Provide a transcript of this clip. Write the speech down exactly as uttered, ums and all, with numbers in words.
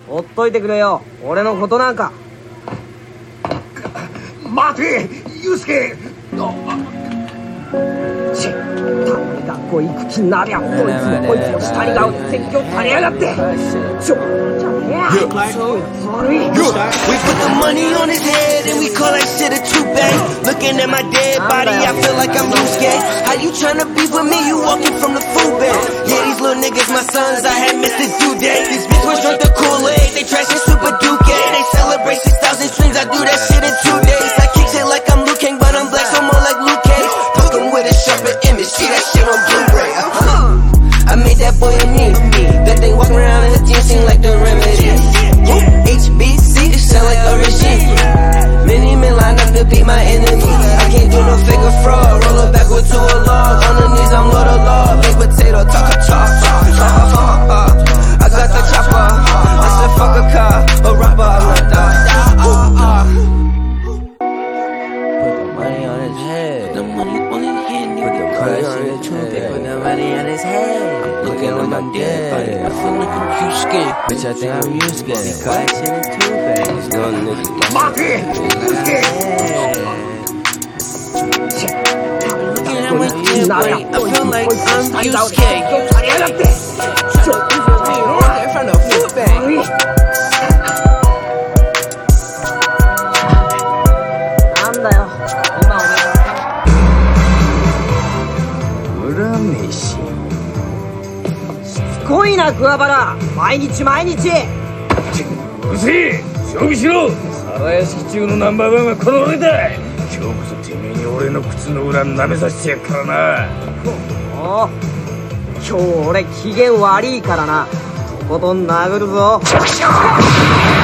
ほっといてくれよ、俺のことなんか。 待て、ユウスケ。 チッ、たまに学校行く気になりゃ、どいつもこいつも下に顔説教されやがって。ちょ、じゃねえや。そうやつ悪い。 We put the money on his head and we call that shit a true bang. Looking at my dead body, I feel like I'm loose gang. How you tryna be with me? You walking from the food bank. Yeah, these little niggas my sons, I had Mister Due Day. These bitch was drunk the Kool-Aid, they trashing Super Duke. They celebrate six thousand streams, I do that shit in two days. I kick shit like I'm Luke King, but I'm black, so more like Luke Cage. Fucking with a sharper image, see that shit on Blu-ray. Uh-huh. I made that boy a me. That thing walking around in the gym, seem like the remedy. Yeah, H B C, it sound like a regime. Many men line up to be my enemy. I can't do no fake or fraud. Roll it backward to a log. On the knees, I'm Lord of Law. Baked potato, talk a talk, talk, talk, talk, talk. I got the chopper. I said fuck a car, a rapper, I'm not that. Put the money on his head. Put the money on his head. Put the money on his head. Put the money on his head. Looking on my dead body, I feel like I'm Yusuke. Bitch, I think I'm Yusuke. That shit is too bad. Young niggas. Mate! Yusuke! Looking at my dead body, I feel like I'm Yusuke. From the food bank. なんだよ、今俺裏飯。 しつこいな、桑原。毎日毎日。 うるせえ、勝負しろ。皿屋敷中のナンバーワンはこの俺だ。今日こそてめえに俺の靴の裏舐めさせてやっからな。 おお、今日俺機嫌悪いからな。とことん殴るぞ。